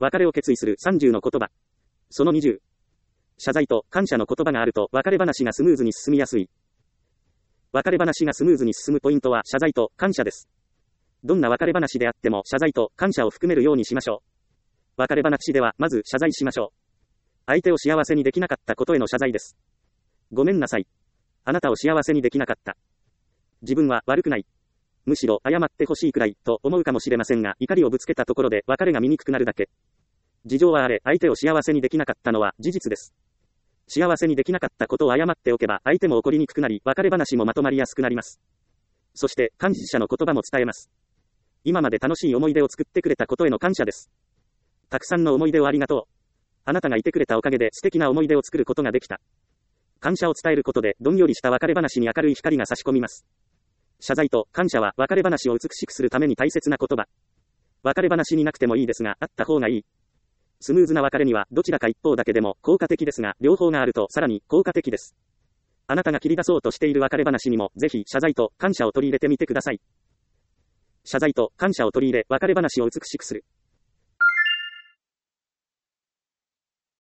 別れを決意する30の言葉。その20。謝罪と感謝の言葉があると別れ話がスムーズに進みやすい。別れ話がスムーズに進むポイントは謝罪と感謝です。どんな別れ話であっても謝罪と感謝を含めるようにしましょう。別れ話ではまず謝罪しましょう。相手を幸せにできなかったことへの謝罪です。ごめんなさい。あなたを幸せにできなかった。自分は悪くない。むしろ謝ってほしいくらいと思うかもしれませんが、怒りをぶつけたところで別れが醜くなるだけ。事情はあれ、相手を幸せにできなかったのは事実です。幸せにできなかったことを謝っておけば相手も怒りにくくなり、別れ話もまとまりやすくなります。そして感謝の言葉も伝えます。今まで楽しい思い出を作ってくれたことへの感謝です。たくさんの思い出をありがとう。あなたがいてくれたおかげで素敵な思い出を作ることができた。感謝を伝えることでどんよりした別れ話に明るい光が差し込みます。謝罪と感謝は別れ話を美しくするために大切な言葉。別れ話になくてもいいですが、あった方がいい。スムーズな別れにはどちらか一方だけでも効果的ですが、両方があるとさらに効果的です。あなたが切り出そうとしている別れ話にもぜひ謝罪と感謝を取り入れてみてください。謝罪と感謝を取り入れ別れ話を美しくする。